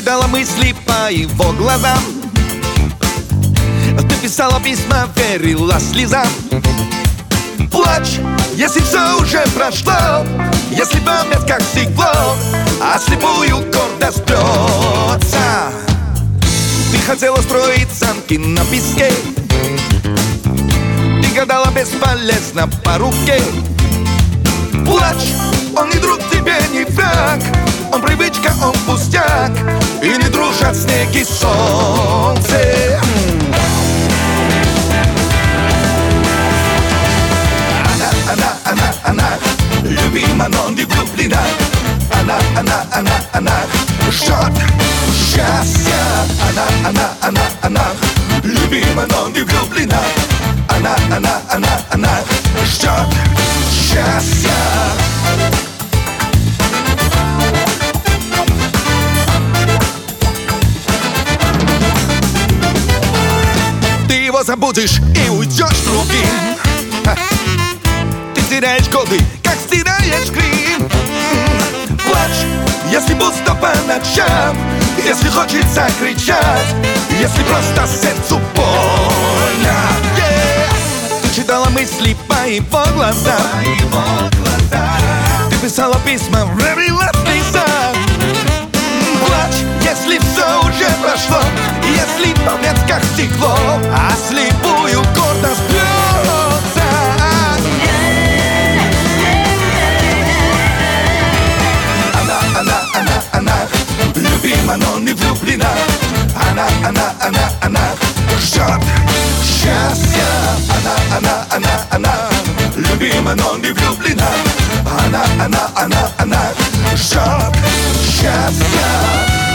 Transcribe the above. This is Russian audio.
читала мысли по его глазам. Ты писала письма, верила слезам. Плачь, если все уже прошло, если память как стекло, а слепую гордость бьется. Ты хотела строить замки на песке, ты гадала бесполезно по руке. Плачь, он не друг тебе, не враг, он привычка, он пустяк, и не дружат снег и солнце. Она любима, но не влюблена. Она ждет счастья. Она любима, но не влюблена. Она ждет счастья. Ты его забудешь и уйдешь к другим. Ты теряешь годы, как стираешь грим. Плачь, если пусто по ночам, если хочется кричать, если просто сердцу больно. Ты читала мысли по его глазам. Ты писала письма, верила слезам. Плачь, если все уже прошло, если память как стекло, а слепую гордость бьется. Она любима, но не влюблена. Она ждет счастья. Она любима, но не влюблена. Она ждет счастья.